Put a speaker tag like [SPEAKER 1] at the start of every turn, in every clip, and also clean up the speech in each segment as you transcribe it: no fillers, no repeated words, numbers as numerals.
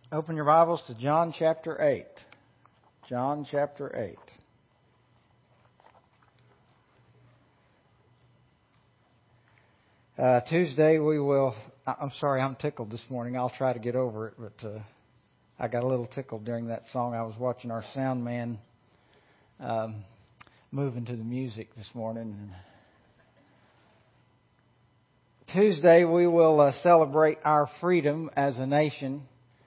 [SPEAKER 1] Open your Bibles to John chapter 8. John chapter 8. Tuesday we will... I'm sorry, I'm tickled this morning. I'll try to get over it, but I got a little tickled during that song. I was watching our sound man moving to the music this morning. Tuesday we will celebrate our freedom as a nation.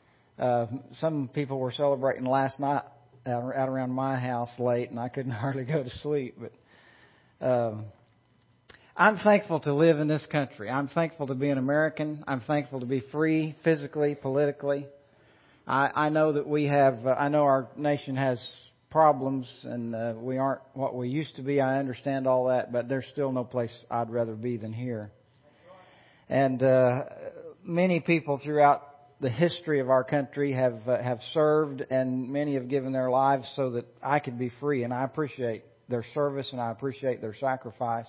[SPEAKER 1] Some people were celebrating last night out around my house late, and I couldn't hardly go to sleep. But I'm thankful to live in this country. I'm thankful to be an American. I'm thankful to be free physically, politically. I know that we have. I know our nation has problems, and we aren't what we used to be. I understand all that, but there's still no place I'd rather be than here. And many people throughout the history of our country have served, and many have given their lives so that I could be free. And I appreciate their service, and I appreciate their sacrifice.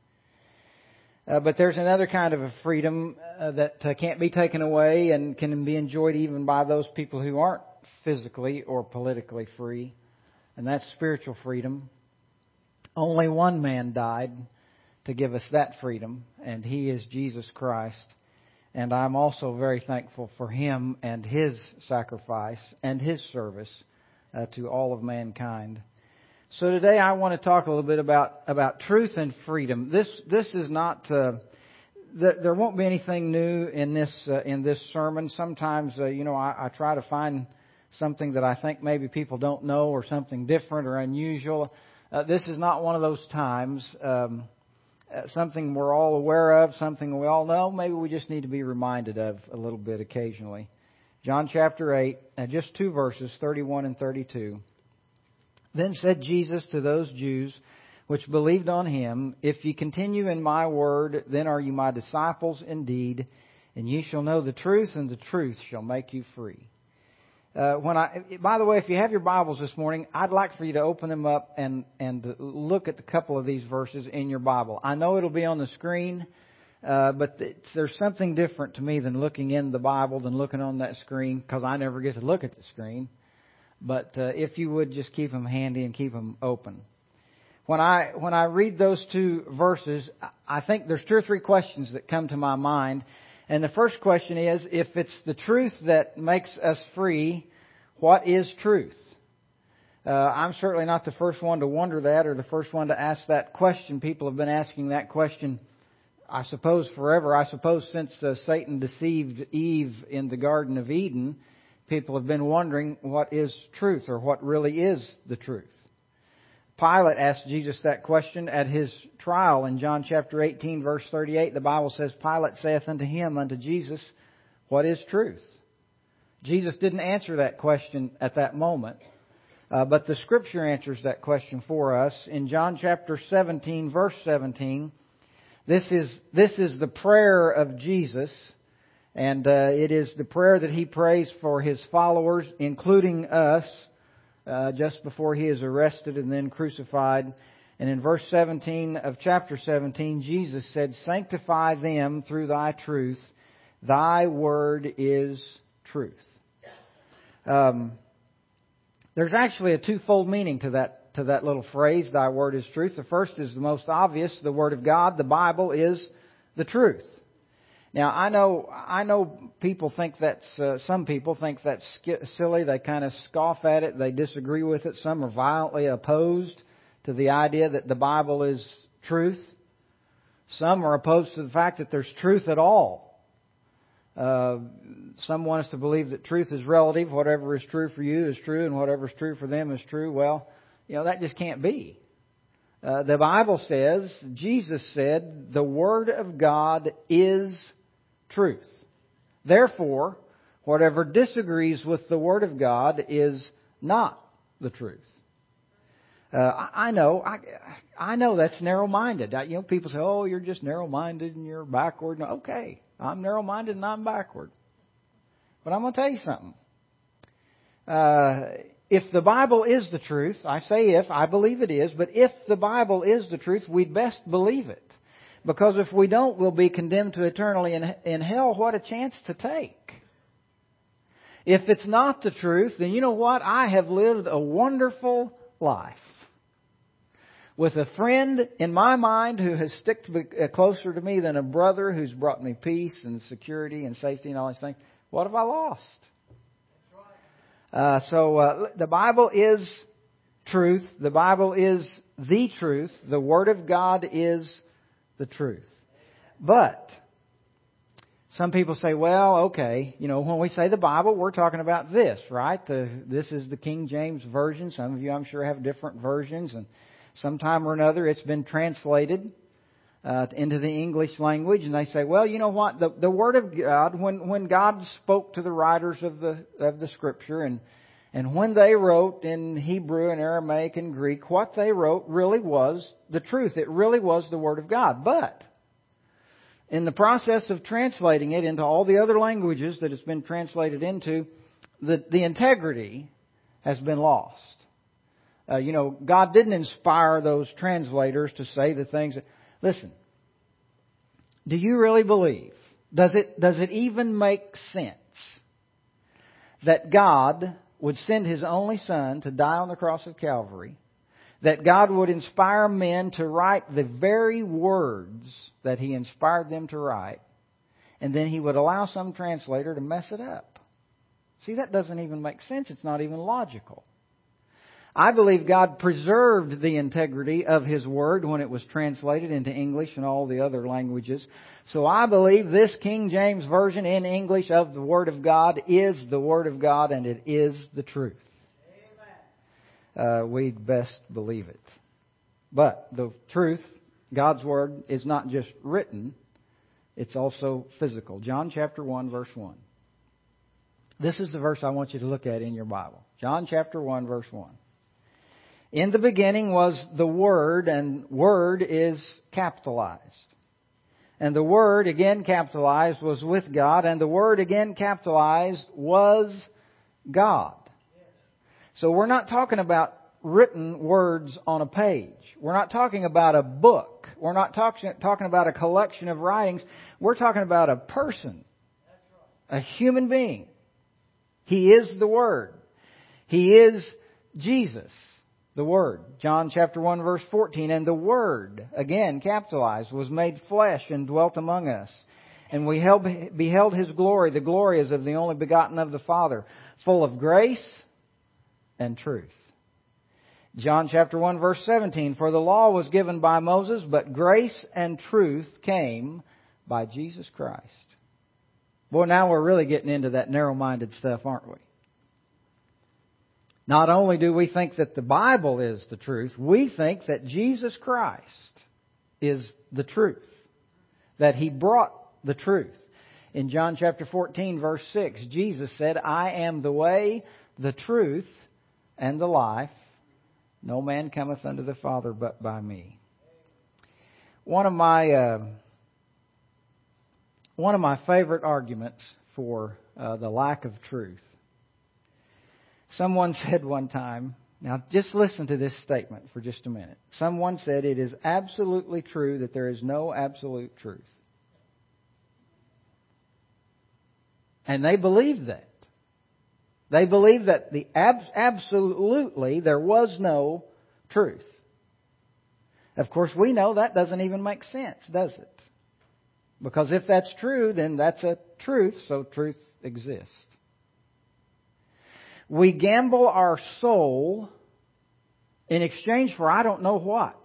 [SPEAKER 1] But there's another kind of a freedom that can't be taken away and can be enjoyed even by those people who aren't physically or politically free, and that's spiritual freedom. Only one man died to give us that freedom, and He is Jesus Christ. And I'm also very thankful for Him and His sacrifice and His service to all of mankind. So today I want to talk a little bit about truth and freedom. This is not there won't be anything new in this sermon. Sometimes I try to find something that I think maybe people don't know, or something different or unusual. This is not one of those times. Something we're all aware of, something we all know, maybe we just need to be reminded of a little bit occasionally. John chapter 8, just 2 verses, 31 and 32. Then said Jesus to those Jews which believed on Him, If ye continue in my word, then are you my disciples indeed, and ye shall know the truth, and the truth shall make you free. By the way, if you have your Bibles this morning, I'd like for you to open them up and look at a couple of these verses in your Bible. I know it'll be on the screen, but there's something different to me than looking in the Bible, than looking on that screen, because I never get to look at the screen. But if you would just keep them handy and keep them open. When I read those 2 verses, I think there's 2 or 3 questions that come to my mind. And the first question is, if it's the truth that makes us free, what is truth? I'm certainly not the first one to wonder that, or the first one to ask that question. People have been asking that question, I suppose, forever. I suppose since Satan deceived Eve in the Garden of Eden, people have been wondering what is truth, or what really is the truth. Pilate asked Jesus that question at his trial in John chapter 18, verse 38. The Bible says, Pilate saith unto Jesus, what is truth? Jesus didn't answer that question at that moment, but the Scripture answers that question for us. In John chapter 17, verse 17, this is the prayer of Jesus, and it is the prayer that He prays for His followers, including us, just before He is arrested and then crucified. And in verse 17 of chapter 17, Jesus said, Sanctify them through Thy truth. Thy word is truth. There's actually a twofold meaning to that little phrase, Thy word is truth. The first is the most obvious. The Word of God, the Bible, is the truth. Now, I know people think some people think that's silly. They kind of scoff at it. They disagree with it. Some are violently opposed to the idea that the Bible is truth. Some are opposed to the fact that there's truth at all. Some want us to believe that truth is relative. Whatever is true for you is true, and whatever is true for them is true. Well, that just can't be. The Bible says, Jesus said, the Word of God is truth. Therefore, whatever disagrees with the Word of God is not the truth. I know that's narrow-minded. People say, "Oh, you're just narrow-minded and you're backward." No, okay, I'm narrow-minded and I'm backward. But I'm going to tell you something. If the Bible is the truth, I say if, I believe it is, but if the Bible is the truth, we'd best believe it. Because if we don't, we'll be condemned to eternally in hell. What a chance to take. If it's not the truth, then you know what? I have lived a wonderful life with a friend in my mind who has stuck closer to me than a brother who's brought me peace and security and safety and all these things. What have I lost? The Bible is truth. The Bible is the truth. The Word of God is the truth. But some people say, well, okay, when we say the Bible, we're talking about this, right? This is the King James Version. Some of you, I'm sure, have different versions, and sometime or another it's been translated into the English language, and they say, well, you know what? The Word of God, when God spoke to the writers of the Scripture, and when they wrote in Hebrew and Aramaic and Greek, what they wrote really was the truth. It really was the Word of God. But in the process of translating it into all the other languages that it's been translated into, the integrity has been lost. God didn't inspire those translators to say the things that... Listen, do you really believe, does it even make sense that God would send His only Son to die on the cross of Calvary, that God would inspire men to write the very words that He inspired them to write, and then He would allow some translator to mess it up? See, that doesn't even make sense. It's not even logical. I believe God preserved the integrity of His Word when it was translated into English and all the other languages. So I believe this King James Version in English of the Word of God is the Word of God, and it is the truth. We'd best believe it. But the truth, God's Word, is not just written, it's also physical. John chapter 1, verse 1. This is the verse I want you to look at in your Bible. John chapter 1, verse 1. In the beginning was the Word, and Word is capitalized. And the Word, again capitalized, was with God, and the Word, again capitalized, was God. So we're not talking about written words on a page. We're not talking about a book. We're not talking about a collection of writings. We're talking about a person, a human being. He is the Word. He is Jesus, the Word. John chapter 1, verse 14. And the Word, again capitalized, was made flesh and dwelt among us. And we beheld His glory. The glory is of the only begotten of the Father, full of grace and truth. John chapter 1, verse 17. For the law was given by Moses, but grace and truth came by Jesus Christ. Boy, now we're really getting into that narrow-minded stuff, aren't we? Not only do we think that the Bible is the truth, we think that Jesus Christ is the truth. That He brought the truth. In John chapter 14, verse 6, Jesus said, I am the way, the truth, and the life. No man cometh unto the Father but by me. One of my favorite arguments for the lack of truth. Someone said one time, now just listen to this statement for just a minute. Someone said it is absolutely true that there is no absolute truth. And they believed that. They believed that absolutely there was no truth. Of course, we know that doesn't even make sense, does it? Because if that's true, then that's a truth, so truth exists. We gamble our soul in exchange for I don't know what.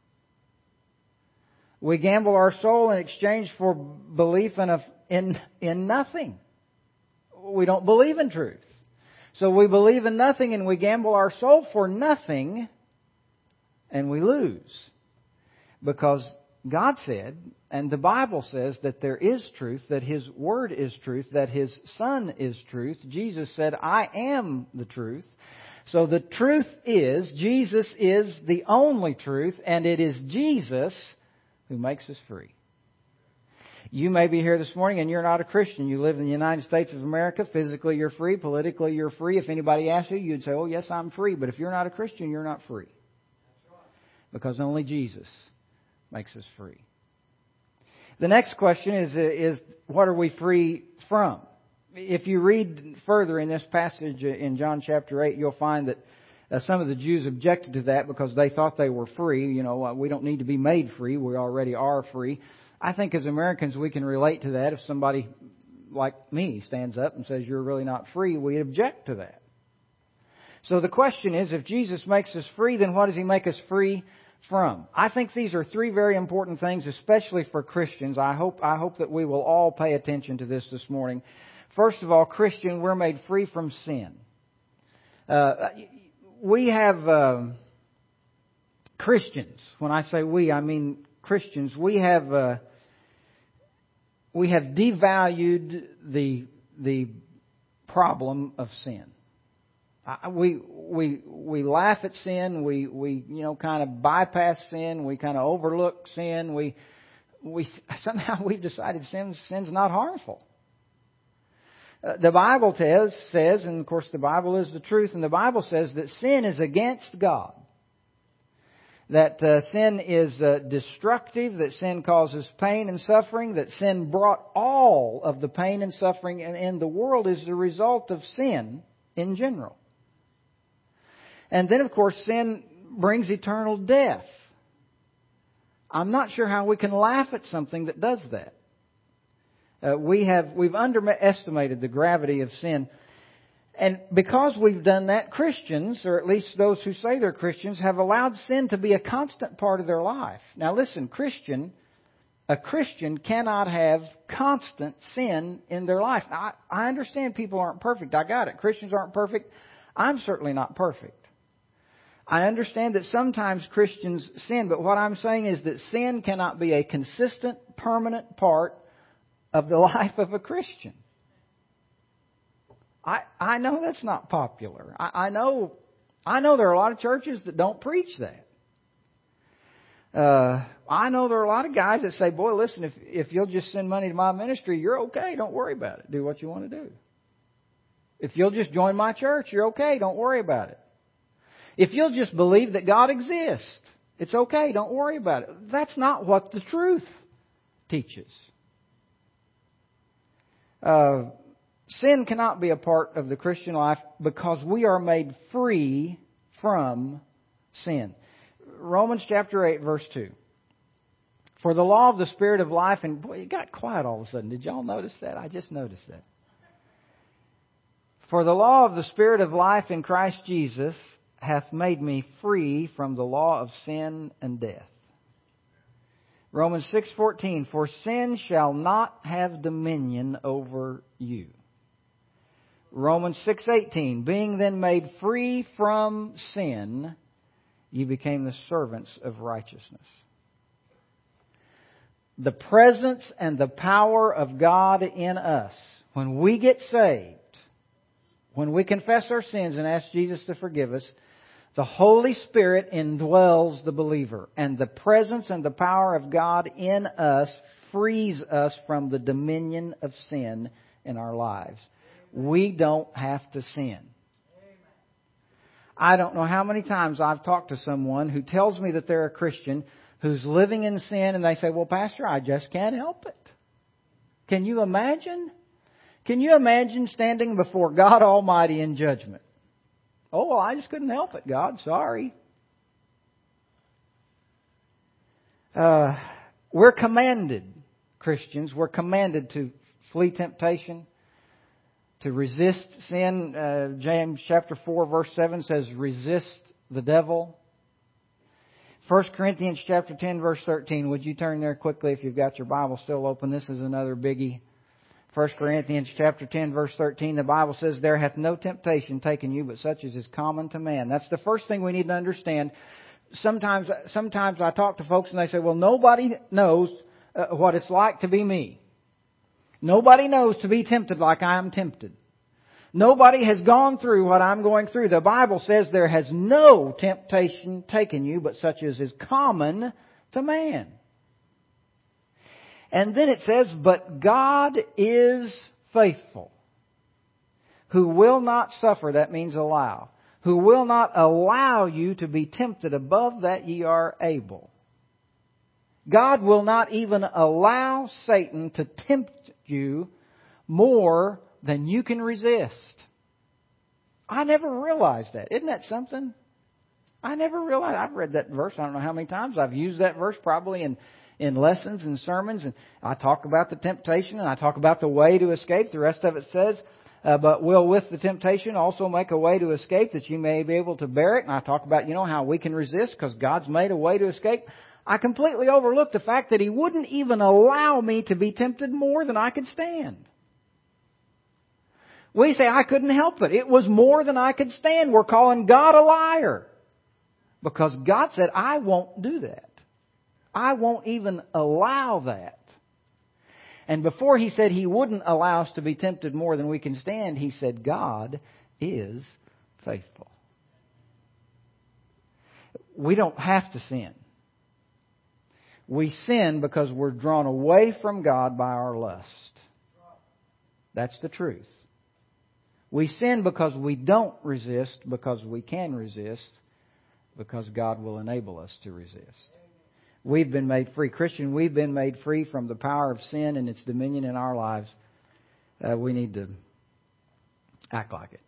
[SPEAKER 1] We gamble our soul in exchange for belief in nothing. We don't believe in truth. So we believe in nothing and we gamble our soul for nothing and we lose. Because God said, and the Bible says that there is truth, that His Word is truth, that His Son is truth. Jesus said, I am the truth. So the truth is, Jesus is the only truth, and it is Jesus who makes us free. You may be here this morning and you're not a Christian. You live in the United States of America. Physically, you're free. Politically, you're free. If anybody asks you, you'd say, oh, yes, I'm free. But if you're not a Christian, you're not free. Because only Jesus makes us free. The next question is what are we free from? if you read further in this passage in John chapter 8, you'll find that some of the Jews objected to that because they thought they were free. We don't need to be made free. We already are free. I think as Americans we can relate to that. If somebody like me stands up and says you're really not free, we object to that. So the question is, if Jesus makes us free, then what does He make us free from? I think these are three very important things, especially for Christians. I hope that we will all pay attention to this morning. First of all, Christian, we're made free from sin. We have Christians. When I say we, I mean Christians. We have devalued the problem of sin. We laugh at sin. We kind of bypass sin. We kind of overlook sin. We somehow we've decided sin's not harmful. The Bible says, and of course the Bible is the truth, and the Bible says that sin is against God. That sin is destructive, that sin causes pain and suffering, that sin brought all of the pain and suffering in the world is the result of sin in general. And then, of course, sin brings eternal death. I'm not sure how we can laugh at something that does that. We've underestimated the gravity of sin. And because we've done that, Christians, or at least those who say they're Christians, have allowed sin to be a constant part of their life. Now listen, a Christian cannot have constant sin in their life. Now, I understand people aren't perfect. I got it. Christians aren't perfect. I'm certainly not perfect. I understand that sometimes Christians sin, but what I'm saying is that sin cannot be a consistent, permanent part of the life of a Christian. I know that's not popular. I know there are a lot of churches that don't preach that. I know there are a lot of guys that say, boy, listen, if you'll just send money to my ministry, you're okay. Don't worry about it. Do what you want to do. If you'll just join my church, you're okay. Don't worry about it. If you'll just believe that God exists, it's okay. Don't worry about it. That's not what the truth teaches. Sin cannot be a part of the Christian life because we are made free from sin. Romans chapter 8, verse 2. For the law of the Spirit of life, and boy, it got quiet all of a sudden. Did y'all notice that? I just noticed that. For the law of the Spirit of life in Christ Jesus hath made me free from the law of sin and death. Romans 6:14, for sin shall not have dominion over you. Romans 6:18, being then made free from sin, you became the servants of righteousness. The presence and the power of God in us, when we get saved, when we confess our sins and ask Jesus to forgive us, the Holy Spirit indwells the believer, and the presence and the power of God in us frees us from the dominion of sin in our lives. We don't have to sin. I don't know how many times I've talked to someone who tells me that they're a Christian who's living in sin, and they say, well, Pastor, I just can't help it. Can you imagine? Can you imagine standing before God Almighty in judgment? Oh, well, I just couldn't help it, God. Sorry. We're commanded, Christians, we're commanded to flee temptation, to resist sin. James chapter 4, verse 7 says, resist the devil. 1 Corinthians chapter 10, verse 13. Would you turn there quickly if you've got your Bible still open? This is another biggie. 1 Corinthians chapter 10, verse 13, the Bible says, there hath no temptation taken you, but such as is common to man. That's the first thing we need to understand. Sometimes I talk to folks and they say, well, nobody knows what it's like to be me. Nobody knows to be tempted like I am tempted. Nobody has gone through what I'm going through. The Bible says there has no temptation taken you, but such as is common to man. And then it says, but God is faithful, who will not suffer, that means allow, who will not allow you to be tempted above that ye are able. God will not even allow Satan to tempt you more then you can resist. I never realized that. Isn't that something? I never realized. I've read that verse I don't know how many times. I've used that verse probably in lessons and sermons. And I talk about the temptation and I talk about the way to escape. The rest of it says, but will with the temptation also make a way to escape that you may be able to bear it. And I talk about, how we can resist because God's made a way to escape. I completely overlooked the fact that He wouldn't even allow me to be tempted more than I could stand. We say, I couldn't help it. It was more than I could stand. We're calling God a liar. Because God said, I won't do that. I won't even allow that. And before He said He wouldn't allow us to be tempted more than we can stand, He said, God is faithful. We don't have to sin. We sin because we're drawn away from God by our lust. That's the truth. We sin because we don't resist, because we can resist, because God will enable us to resist. We've been made free. Christian, we've been made free from the power of sin and its dominion in our lives. We need to act like it.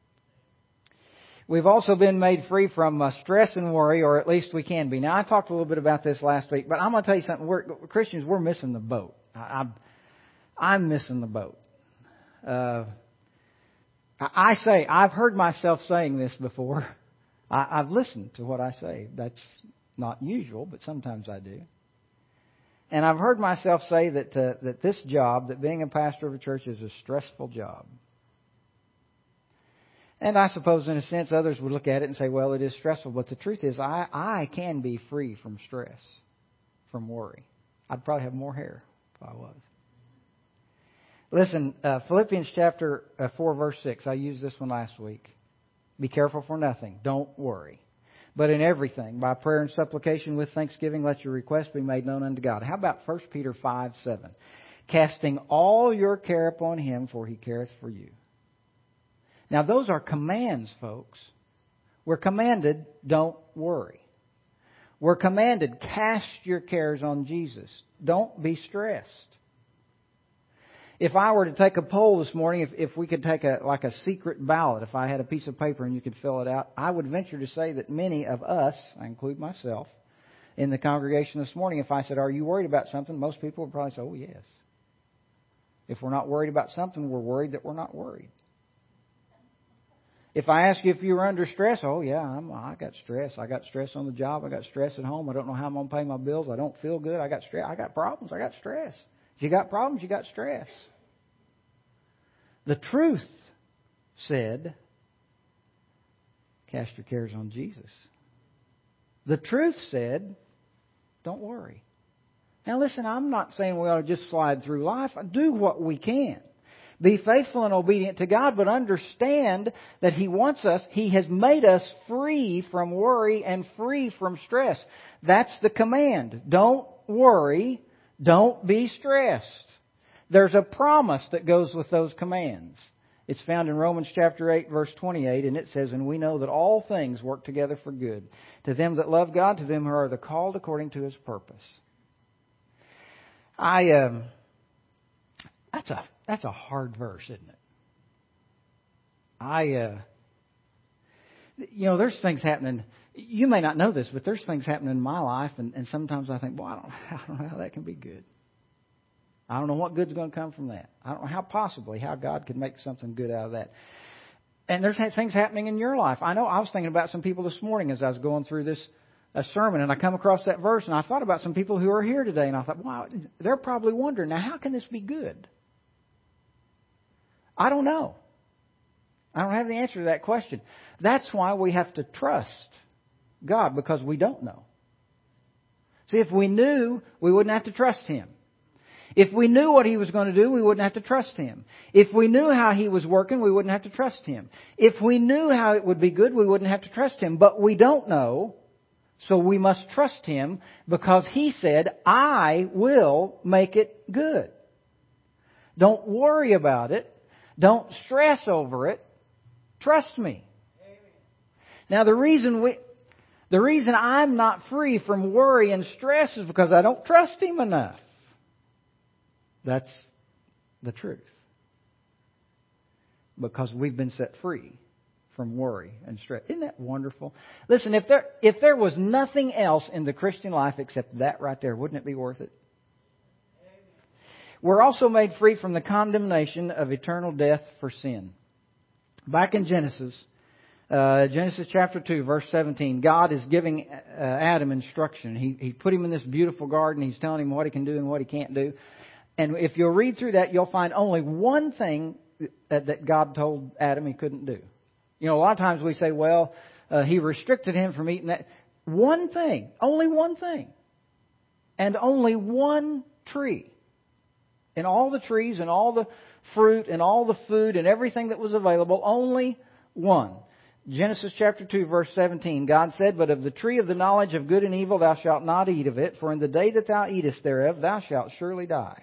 [SPEAKER 1] We've also been made free from stress and worry, or at least we can be. Now, I talked a little bit about this last week, but I'm going to tell you something. Christians, we're missing the boat. I'm missing the boat. I've heard myself saying this before. I've listened to what I say. That's not usual, but sometimes I do. And I've heard myself say that this job, that being a pastor of a church, is a stressful job. And I suppose, in a sense, others would look at it and say, well, it is stressful. But the truth is, I can be free from stress, from worry. I'd probably have more hair if I was. Listen, Philippians chapter 4, verse 6. I used this one last week. Be careful for nothing. Don't worry. But in everything, by prayer and supplication with thanksgiving, let your requests be made known unto God. How about 1 Peter 5, 7? Casting all your care upon Him, for He careth for you. Now, those are commands, folks. We're commanded, don't worry. We're commanded, cast your cares on Jesus. Don't be stressed. If I were to take a poll this morning, if we could take a secret ballot, if I had a piece of paper and you could fill it out, I would venture to say that many of us, I include myself, in the congregation this morning, if I said, are you worried about something? Most people would probably say, oh, yes. If we're not worried about something, we're worried that we're not worried. If I ask you if you were under stress, oh, yeah, I got stress. I got stress on the job. I got stress at home. I don't know how I'm going to pay my bills. I don't feel good. I got stress. I got problems. I got stress. If you got problems, you got stress. The truth said, cast your cares on Jesus. The truth said, don't worry. Now listen, I'm not saying we ought to just slide through life. Do what we can. Be faithful and obedient to God, but understand that He wants us, He has made us free from worry and free from stress. That's the command. Don't worry. Don't be stressed. There's a promise that goes with those commands. It's found in Romans chapter 8, verse 28, and it says, and we know that all things work together for good, to them that love God, to them who are the called according to His purpose. That's a hard verse, isn't it? There's things happening. You may not know this, but there's things happening in my life, and sometimes I think, well, I don't know how that can be good. I don't know what good's going to come from that. I don't know how God could make something good out of that. And there's things happening in your life. I know I was thinking about some people this morning as I was going through this sermon, and I come across that verse, and I thought about some people who are here today, and I thought, wow, they're probably wondering, now how can this be good? I don't know. I don't have the answer to that question. That's why we have to trust God, because we don't know. See, if we knew, we wouldn't have to trust Him. If we knew what He was going to do, we wouldn't have to trust Him. If we knew how He was working, we wouldn't have to trust Him. If we knew how it would be good, we wouldn't have to trust Him. But we don't know, so we must trust Him because He said, I will make it good. Don't worry about it. Don't stress over it. Trust me. Now, the reason I'm not free from worry and stress is because I don't trust Him enough. That's the truth. because we've been set free from worry and stress. Isn't that wonderful? Listen, if there was nothing else in the Christian life except that right there, wouldn't it be worth it? We're also made free from the condemnation of eternal death for sin. Back in Genesis chapter 2, verse 17, God is giving Adam instruction. He put him in this beautiful garden. He's telling him what he can do and what he can't do. And if you'll read through that, you'll find only one thing that God told Adam he couldn't do. You know, a lot of times we say, well, He restricted him from eating that. One thing, only one thing. And only one tree. In all the trees and all the fruit and all the food and everything that was available, only one. Genesis chapter 2, verse 17, God said, "But of the tree of the knowledge of good and evil thou shalt not eat of it, for in the day that thou eatest thereof thou shalt surely die."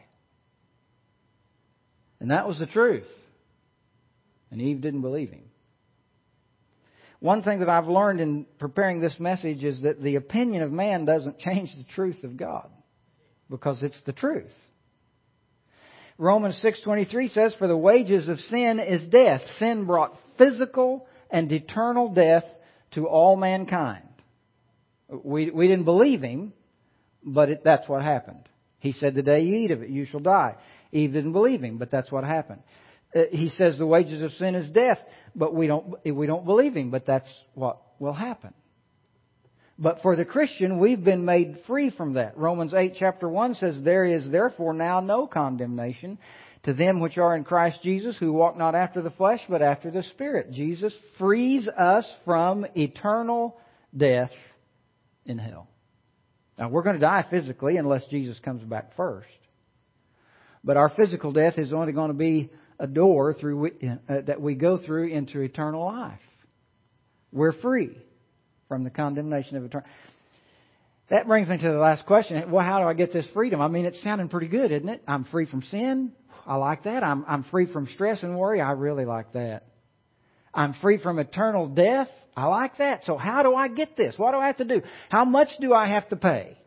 [SPEAKER 1] And that was the truth. And Eve didn't believe him. One thing that I've learned in preparing this message is that the opinion of man doesn't change the truth of God, because it's the truth. Romans 6:23 says, "For the wages of sin is death." Sin brought physical and eternal death to all mankind. We didn't believe him, but that's what happened. He said, "The day you eat of it, you shall die." Eve didn't believe him, but that's what happened. He says the wages of sin is death, but we don't believe him, but that's what will happen. But for the Christian, we've been made free from that. Romans 8 chapter 1 says, "There is therefore now no condemnation to them which are in Christ Jesus, who walk not after the flesh, but after the Spirit." Jesus frees us from eternal death in hell. Now, we're going to die physically unless Jesus comes back first. But our physical death is only going to be a door through that we go through into eternal life. We're free from the condemnation of eternal. That brings me to the last question. Well, how do I get this freedom? I mean, it's sounding pretty good, isn't it? I'm free from sin. I like that. I'm free from stress and worry. I really like that. I'm free from eternal death. I like that. So how do I get this? What do I have to do? How much do I have to pay?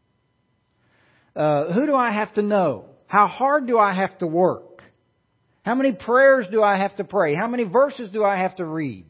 [SPEAKER 1] Who do I have to know? How hard do I have to work? How many prayers do I have to pray? How many verses do I have to read?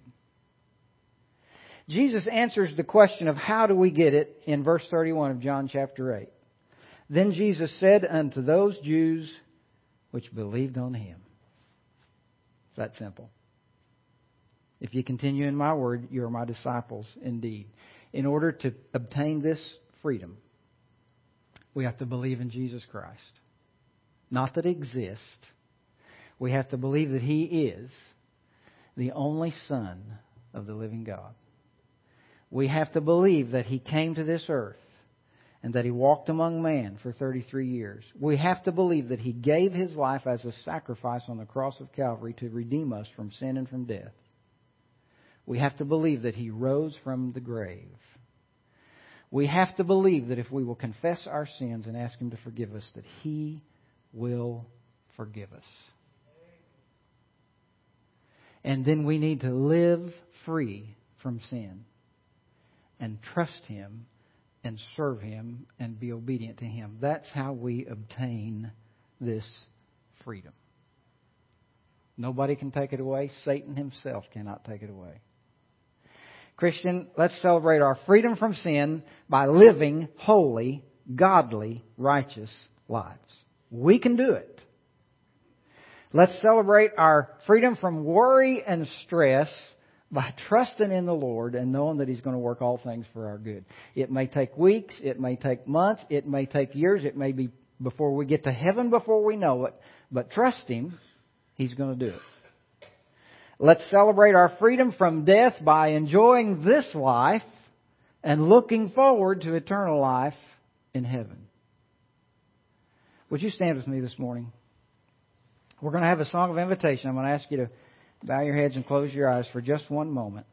[SPEAKER 1] Jesus answers the question of how do we get it in verse 31 of John chapter 8. "Then Jesus said unto those Jews which believed on him." It's that simple. "If you continue in my word, you are my disciples indeed." In order to obtain this freedom, we have to believe in Jesus Christ. Not that He exists. We have to believe that He is the only Son of the living God. We have to believe that He came to this earth and that He walked among man for 33 years. We have to believe that He gave His life as a sacrifice on the cross of Calvary to redeem us from sin and from death. We have to believe that He rose from the grave. We have to believe that if we will confess our sins and ask Him to forgive us, that He will forgive us. And then we need to live free from sin and trust Him and serve Him and be obedient to Him. That's how we obtain this freedom. Nobody can take it away. Satan himself cannot take it away. Christian, let's celebrate our freedom from sin by living holy, godly, righteous lives. We can do it. Let's celebrate our freedom from worry and stress by trusting in the Lord and knowing that He's going to work all things for our good. It may take weeks, it may take months, it may take years, it may be before we get to heaven before we know it, but trust Him, He's going to do it. Let's celebrate our freedom from death by enjoying this life and looking forward to eternal life in heaven. Would you stand with me this morning? We're going to have a song of invitation. I'm going to ask you to bow your heads and close your eyes for just one moment.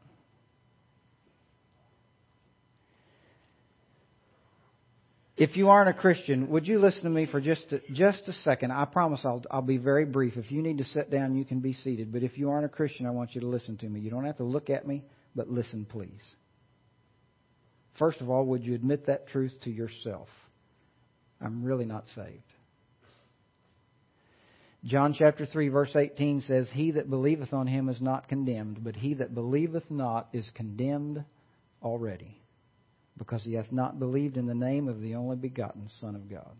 [SPEAKER 1] If you aren't a Christian, would you listen to me for just a second? I promise I'll be very brief. If you need to sit down, you can be seated. But if you aren't a Christian, I want you to listen to me. You don't have to look at me, but listen, please. First of all, would you admit that truth to yourself? I'm really not saved. John chapter 3 verse 18 says, He that believeth on him is not condemned, but he that believeth not is condemned already, because he hath not believed in the name of the only begotten Son of God.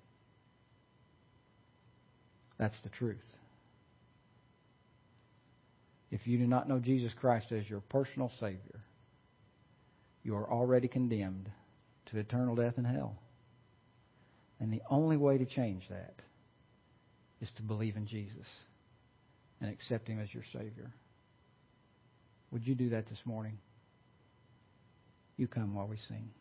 [SPEAKER 1] That's the truth. If you do not know Jesus Christ as your personal Savior, you are already condemned to eternal death in hell. And the only way to change that is to believe in Jesus and accept Him as your Savior. Would you do that this morning? You come while we sing.